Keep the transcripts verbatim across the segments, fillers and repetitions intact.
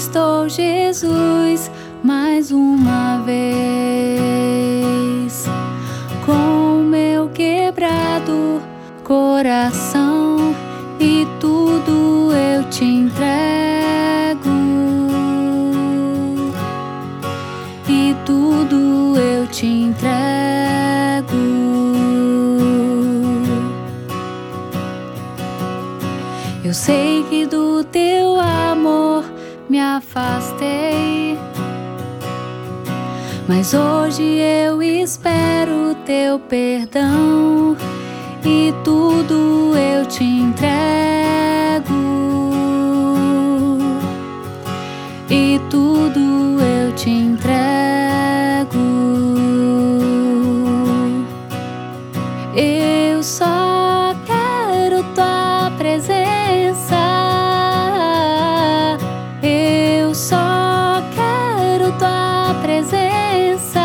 estou, Jesus, mais uma vez, com meu quebrado coração, e tudo eu te entrego, e tudo eu te entrego. Eu sei que do teu amor me afastei, mas hoje eu espero teu perdão, e tudo eu te entrego, e tudo eu te entrego. Eu só quero tua presença, eu só quero tua presença.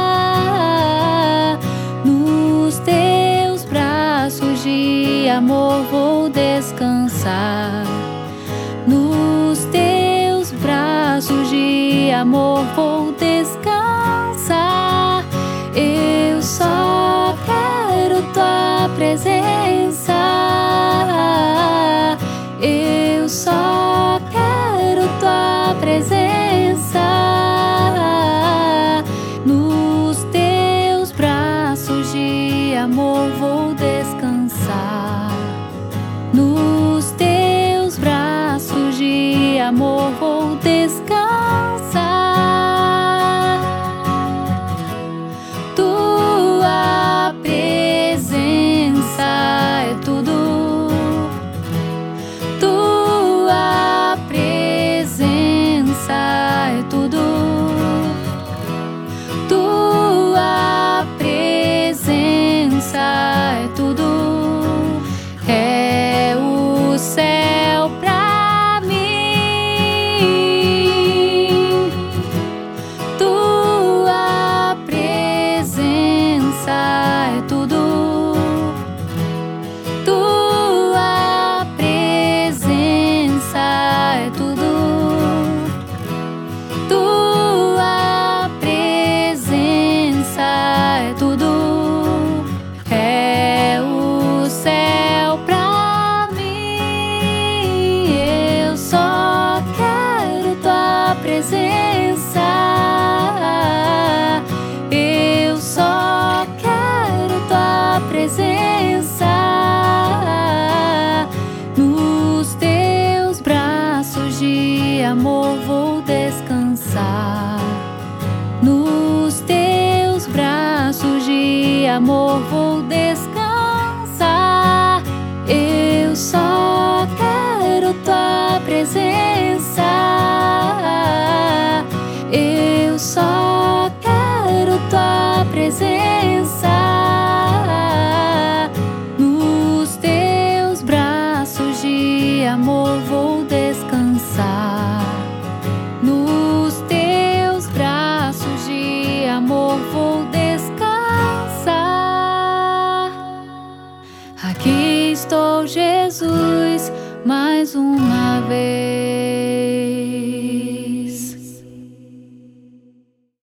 Nos teus braços de amor vou descansar, nos teus braços de amor vou descansar. Eu só quero tua presença, eu só quero tua presença. Nos teus braços de amor vou descansar, nos teus braços de amor vou descansar. Tua presença é tudo, tua presença é tudo, tua presença é tudo. É o céu pra mim, tua presença é tudo, tua presença é tudo, tua presença é tudo. É o céu pra mim, eu só quero tua presença, eu só quero tua presença. Nos teus braços de amor vou descansar, nos teus braços de amor vou descansar. Eu só quero tua presença,